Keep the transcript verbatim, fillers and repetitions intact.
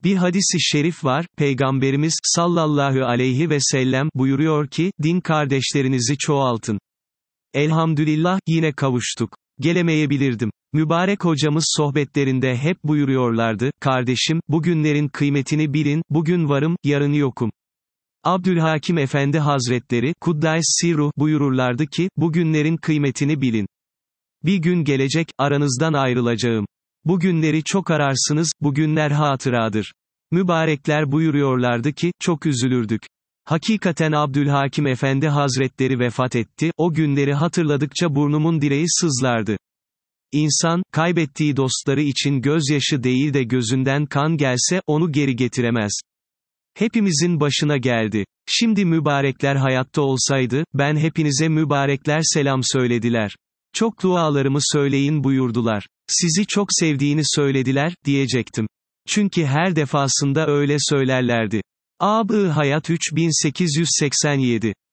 Bir hadis-i şerif var, Peygamberimiz, sallallahu aleyhi ve sellem, buyuruyor ki, din kardeşlerinizi çoğaltın. Elhamdülillah, yine kavuştuk. Gelemeyebilirdim. Mübarek hocamız sohbetlerinde hep buyuruyorlardı, kardeşim, bugünlerin kıymetini bilin, bugün varım, yarın yokum. Abdülhakim Efendi Hazretleri, Kuddâs Sirruh, buyururlardı ki, bugünlerin kıymetini bilin. Bir gün gelecek, aranızdan ayrılacağım. Bugünleri çok ararsınız, bugünler hatıradır. Mübarekler buyuruyorlardı ki, çok üzülürdük. Hakikaten Abdülhakim Efendi Hazretleri vefat etti, o günleri hatırladıkça burnumun direği sızlardı. İnsan, kaybettiği dostları için gözyaşı değil de gözünden kan gelse, onu geri getiremez. Hepimizin başına geldi. Şimdi mübarekler hayatta olsaydı, ben hepinize mübarekler selam söylediler. Çok dualarımı söyleyin buyurdular. Sizi çok sevdiğini söylediler, diyecektim. Çünkü her defasında öyle söylerlerdi. Ab-ı Hayat üç bin sekiz yüz seksen yedi